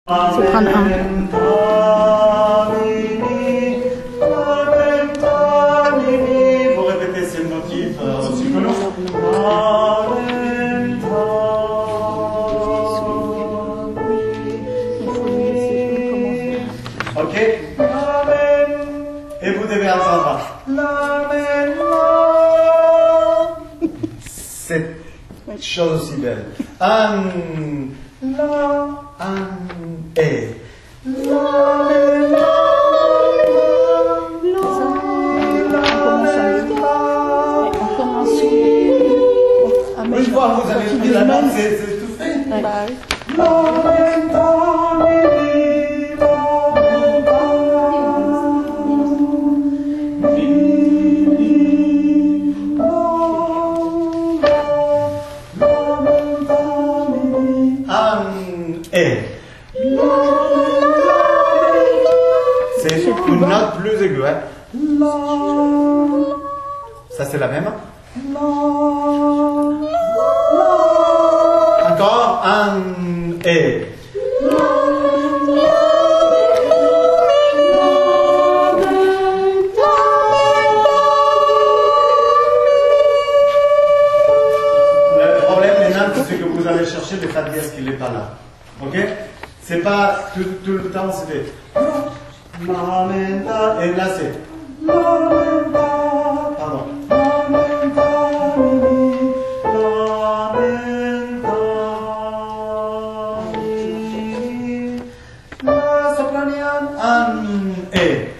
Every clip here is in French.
Soprano 1. Vous répétez, c'est le motif psychologique. Ok. Et vous devez entendre. Cette chose aussi belle. Et. Une fois que vous avez pris la note, c'est tout fait. C'est une note plus aiguë. Hein? Ça, c'est la même. Encore un et. Le problème maintenant, c'est que vous allez chercher le fa dièse qui n'est pas là. Ok? C'est pas tout le temps, c'était. Et là, c'est. Pardon. La sopranian et.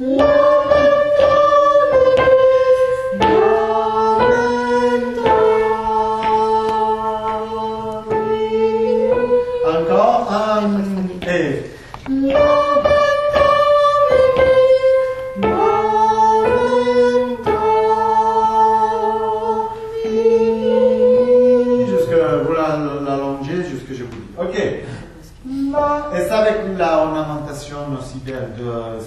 Encore et. Vous l'allongez jusque je vous dis. Ok. Et ça avec la ornementation aussi belle de